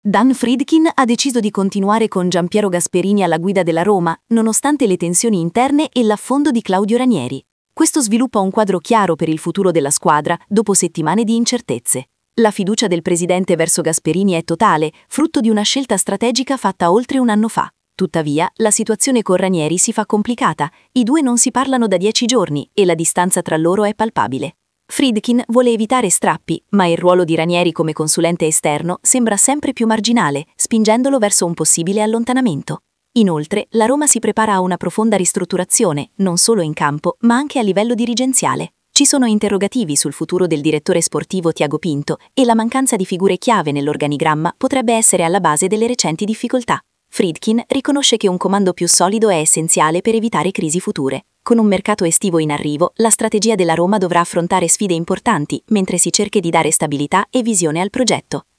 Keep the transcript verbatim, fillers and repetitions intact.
Dan Friedkin ha deciso di continuare con Giampiero Gasperini alla guida della Roma, nonostante le tensioni interne e l'affondo di Claudio Ranieri. Questo sviluppa un quadro chiaro per il futuro della squadra dopo settimane di incertezze. La fiducia del presidente verso Gasperini è totale, frutto di una scelta strategica fatta oltre un anno fa. Tuttavia, la situazione con Ranieri si fa complicata, i due non si parlano da dieci giorni e la distanza tra loro è palpabile. Friedkin vuole evitare strappi, ma il ruolo di Ranieri come consulente esterno sembra sempre più marginale, spingendolo verso un possibile allontanamento. Inoltre, la Roma si prepara a una profonda ristrutturazione, non solo in campo, ma anche a livello dirigenziale. Ci sono interrogativi sul futuro del direttore sportivo Tiago Pinto e la mancanza di figure chiave nell'organigramma potrebbe essere alla base delle recenti difficoltà. Friedkin riconosce che un comando più solido è essenziale per evitare crisi future. Con un mercato estivo in arrivo, la strategia della Roma dovrà affrontare sfide importanti mentre si cerca di dare stabilità e visione al progetto.